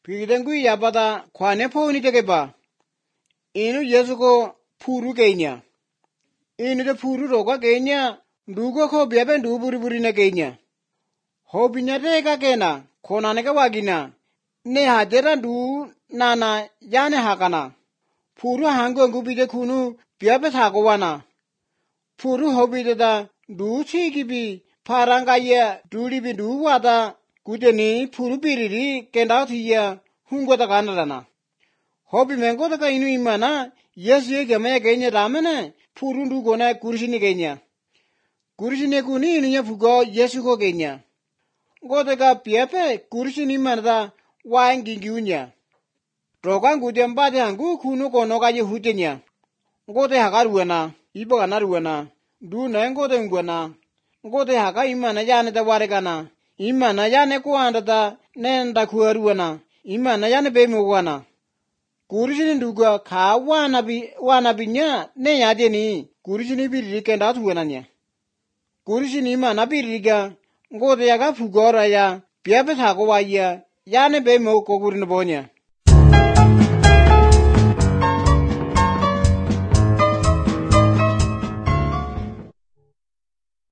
Pidangui yabada kwane po ni tegeba. Inu Yesu ko puru kenya. Inu de puru roka kenya. Dugo ko biabe du buri na kenya. Hobinya teka kena. Kona neka wagina. Ne hadera du nana yane hakana. Puru hango ngubide kunu biabe thako wana. Puru hobide da du chikibi parangaya dulibi du wada kudeni puru piriri kenda thiya hungo da kanadana. Hobi mengo da inu imana Yesu ye gamaya kenya ramene puru du gona kurishini kenya. Kurishini kuni inu ya fugo Yesu ko kenya. Ngote ka biabe kurishini imana da waengingiunya. Rokan kudem bade hangu kunu kono ka ye hutenya. Ngote hakaruana, ibo kanaruana, du na ngote ngwana. Ngote haka imana yane da warekana. Imana yane kuanda da nenda kuaruana. Imana yane bemuwana. Kurishini nduga ka wanabinya ne yadeni. Kurishini biriri kenda tuwananya. Kurishini imana biririga. Ngote yaka fugora ya. Biabe thako waya. Yane bemu kokurina bonya.